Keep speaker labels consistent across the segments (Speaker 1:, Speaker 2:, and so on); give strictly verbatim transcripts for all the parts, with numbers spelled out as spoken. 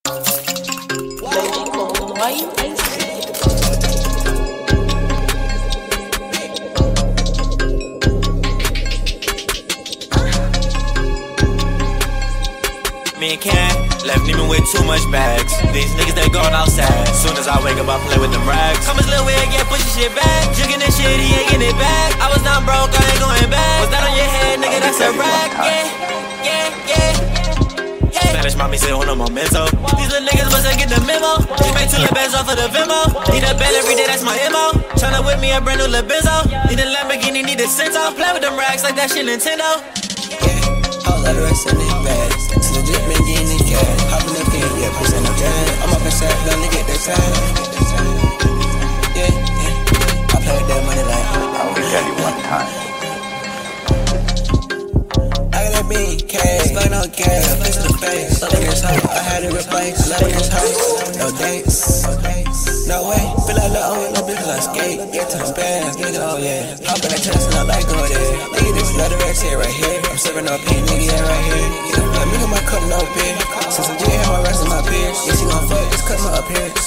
Speaker 1: Why you icy?
Speaker 2: Me and Ken left Neiman with too much bags. These niggas, they going outside. Soon as I wake up, I play with them rags. Come his little way again, push your shit back. Jigging this shit, he ain't getting it back. I was down broke, I ain't going back. Was that on your head, nigga? That's a rag. Yeah, yeah, yeah. Spanish mommy say on a memento. These little niggas must get the memo. Just made two little bands off of the Venmo. Need a bed every day, that's my M O. Tryna whip me a brand new little Benzo. Need a Lamborghini, need a Cento. Play with them racks like that shit Nintendo.
Speaker 3: All of the rest in these bags. It's legit been getting this cash. Hopping up in, yeah, pushing up jazz. I'm up inside, gonna get that time. Yeah, yeah. I play with that money like
Speaker 4: I only tell you one time.
Speaker 3: I got that big cash, but no gas. Face to the face. Look at this hoe, I had to replace. Look at this hoe, no dates. No way, feel like little old little bitch like skate. Get to the bands, nigga, oh yeah. Hop in that Tesla, not like go there. Nigga, this leather X here right here. I'm serving up pink, nigga, yeah, right here. Let me get my cup, no beer. Since I'm G, have my rest of my peers. Yeah, she gon' fuck, just cut my appearance.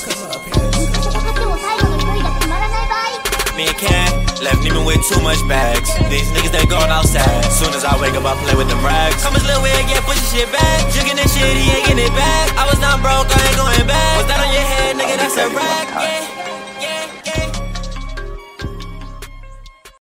Speaker 2: Me and Ken left Neiman with too much bags. These niggas, they going outside. Soon as I wake up, I play with them rags. Come his little way again, push your shit back. Jigging this shit, he ain't getting it back. I was down broke, I